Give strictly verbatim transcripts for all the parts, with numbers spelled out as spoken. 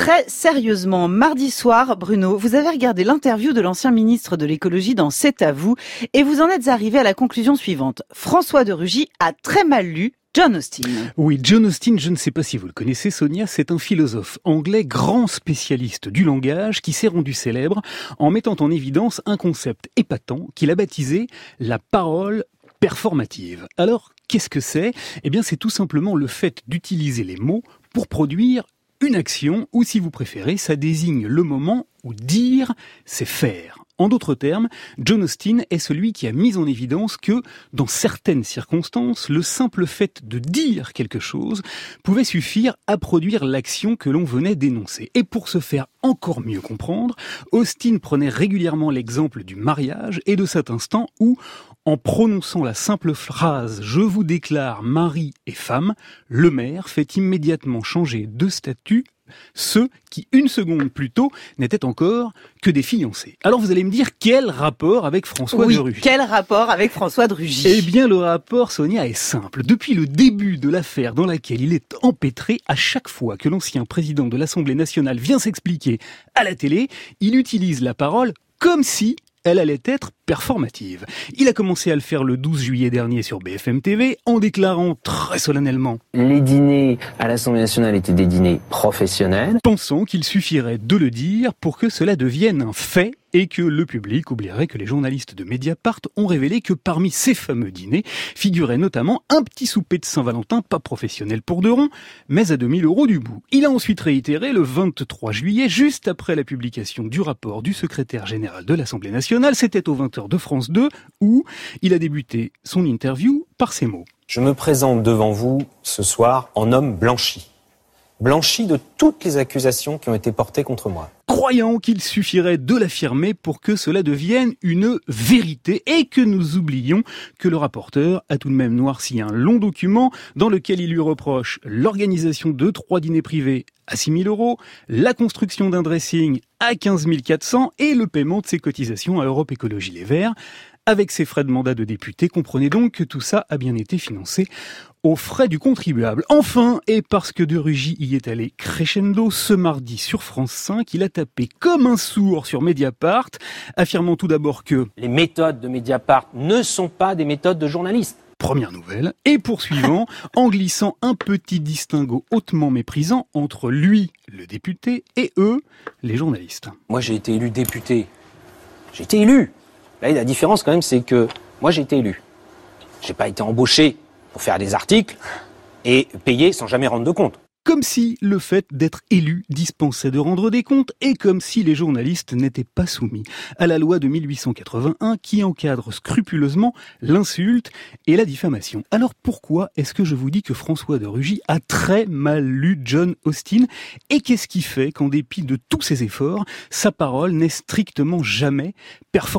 très sérieusement. Mardi soir, Bruno, vous avez regardé l'interview de l'ancien ministre de l'écologie dans C'est à vous et vous en êtes arrivé à la conclusion suivante. François de Rugy a très mal lu John Austin. Oui, John Austin, je ne sais pas si vous le connaissez, Sonia, c'est un philosophe anglais grand spécialiste du langage qui s'est rendu célèbre en mettant en évidence un concept épatant qu'il a baptisé la parole performative. Alors, qu'est-ce que c'est ? Eh bien, c'est tout simplement le fait d'utiliser les mots pour produire une action, ou si vous préférez, ça désigne le moment où dire, c'est faire. En d'autres termes, John Austin est celui qui a mis en évidence que, dans certaines circonstances, le simple fait de dire quelque chose pouvait suffire à produire l'action que l'on venait d'énoncer. Et pour se faire encore mieux comprendre, Austin prenait régulièrement l'exemple du mariage et de cet instant où, en prononçant la simple phrase « Je vous déclare mari et femme », le maire fait immédiatement changer de statut ceux qui, une seconde plus tôt, n'étaient encore que des fiancés. Alors vous allez me dire, quel rapport avec François oui, de Rugy ? Quel rapport avec François de Rugy ? Eh bien, le rapport, Sonia, est simple. Depuis le début de l'affaire dans laquelle il est empêtré, à chaque fois que l'ancien président de l'Assemblée nationale vient s'expliquer à la télé, il utilise la parole comme si elle allait être performative. Il a commencé à le faire le douze juillet dernier sur B F M T V en déclarant très solennellement « Les dîners à l'Assemblée nationale étaient des dîners professionnels », pensant qu'il suffirait de le dire pour que cela devienne un fait et que le public oublierait que les journalistes de Mediapart ont révélé que parmi ces fameux dîners figurait notamment un petit souper de Saint-Valentin, pas professionnel pour deux ronds, mais à deux mille euros du bout. Il a ensuite réitéré le vingt-trois juillet, juste après la publication du rapport du secrétaire général de l'Assemblée nationale, c'était aux vingt heures de France deux, où il a débuté son interview par ces mots. « Je me présente devant vous ce soir en homme blanchi. Blanchi de toutes les accusations qui ont été portées contre moi. » Croyant qu'il suffirait de l'affirmer pour que cela devienne une vérité et que nous oublions que le rapporteur a tout de même noirci un long document dans lequel il lui reproche l'organisation de trois dîners privés à six mille euros, la construction d'un dressing à quinze mille quatre cents et le paiement de ses cotisations à Europe Écologie Les Verts. Avec ses frais de mandat de député, comprenez donc que tout ça a bien été financé aux frais du contribuable. Enfin, et parce que de Rugy y est allé crescendo, ce mardi sur France cinq, il a tapé comme un sourd sur Mediapart, affirmant tout d'abord que les méthodes de Mediapart ne sont pas des méthodes de journalistes. Première nouvelle, et poursuivant en glissant un petit distinguo hautement méprisant entre lui, le député, et eux, les journalistes. Moi j'ai été élu député. J'ai été élu. Là, la différence quand même, c'est que moi j'ai été élu. J'ai pas été embauché pour faire des articles et payer sans jamais rendre de compte. Comme si le fait d'être élu dispensait de rendre des comptes et comme si les journalistes n'étaient pas soumis à la loi de mille huit cent quatre-vingt-un qui encadre scrupuleusement l'insulte et la diffamation. Alors pourquoi est-ce que je vous dis que François de Rugy a très mal lu John Austin et qu'est-ce qui fait qu'en dépit de tous ses efforts, sa parole n'est strictement jamais performative ?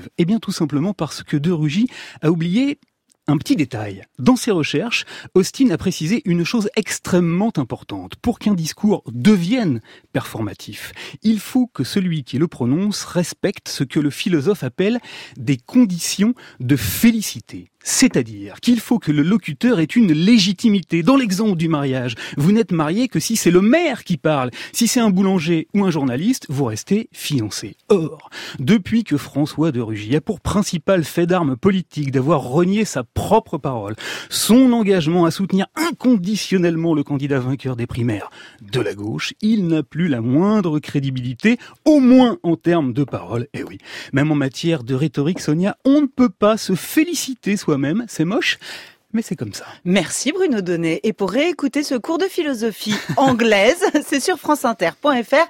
Eh bien tout simplement parce que de Rugy a oublié un petit détail. Dans ses recherches, Austin a précisé une chose extrêmement importante. Pour qu'un discours devienne performatif, il faut que celui qui le prononce respecte ce que le philosophe appelle des conditions de félicité. C'est-à-dire qu'il faut que le locuteur ait une légitimité. Dans l'exemple du mariage, vous n'êtes marié que si c'est le maire qui parle. Si c'est un boulanger ou un journaliste, vous restez fiancé. Or, depuis que François de Rugy a pour principal fait d'arme politique d'avoir renié sa propre parole, son engagement à soutenir inconditionnellement le candidat vainqueur des primaires de la gauche, il n'a plus la moindre crédibilité, au moins en termes de parole. Et oui, même en matière de rhétorique, Sonia, on ne peut pas se féliciter soi-même. Même, c'est moche, mais c'est comme ça. Merci Bruno Donnet. Et pour réécouter ce cours de philosophie anglaise, c'est sur franceinter point fr